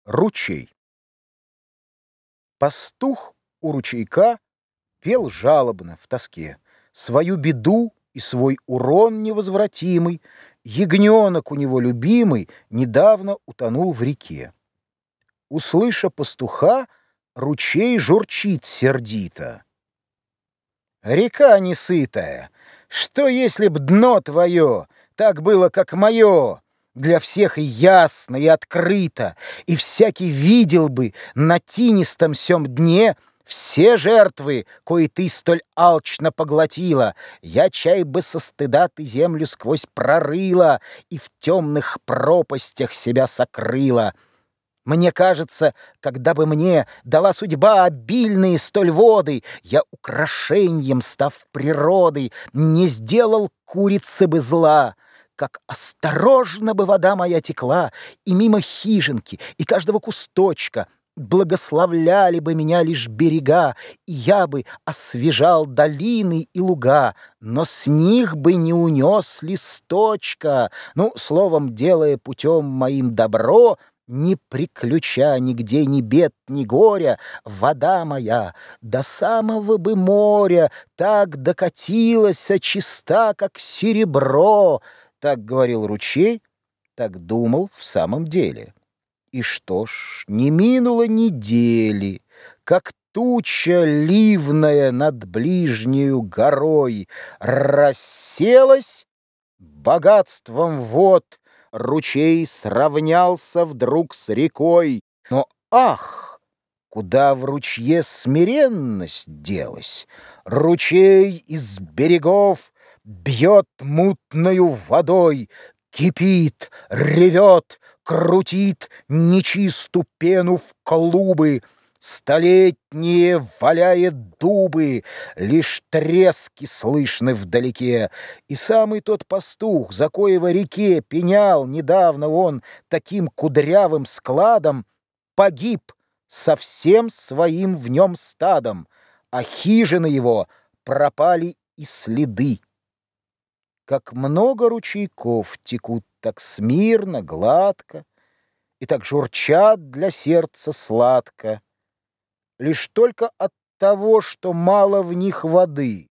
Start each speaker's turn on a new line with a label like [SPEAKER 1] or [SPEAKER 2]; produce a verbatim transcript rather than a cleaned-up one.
[SPEAKER 1] Ручей. Пастух у ручейка пел жалобно в тоске свою беду и свой урон невозвратимый. Ягненок у него любимый недавно утонул в реке. Услыша пастуха, ручей журчит сердито: «Река несытая, что если б дно твое так было, как мое, для всех и ясно, и открыто, и всякий видел бы на тинистом сём дне все жертвы, кои ты столь алчно поглотила, я, чай бы, со стыда ты землю сквозь прорыла и в темных пропастях себя сокрыла. Мне кажется, когда бы мне дала судьба обильные столь воды, я украшением, став природой, не сделал курице бы зла. Как осторожно бы вода моя текла, и мимо хижинки, и каждого кусточка, благословляли бы меня лишь берега, и я бы освежал долины и луга, но с них бы не унес листочка, ну, словом, делая путем моим добро, не приключа нигде ни бед, ни горя, вода моя до самого бы моря так докатилась, чиста, как серебро». Так говорил ручей, так думал в самом деле. И что ж, не минуло недели, как туча ливная над ближнею горой расселась, богатством вод ручей сравнялся вдруг с рекой. Но ах, куда в ручье смиренность делась? Ручей из берегов бьет мутною водой, кипит, ревет, крутит нечисту пену в клубы, столетние валяет дубы, лишь трески слышны вдалеке. И самый тот пастух, за коего реке пенял недавно он таким кудрявым складом, погиб со всем своим в нем стадом, а хижины его пропали и следы. Как много ручейков текут так смирно, гладко, и так журчат для сердца сладко, лишь только от того, что мало в них воды.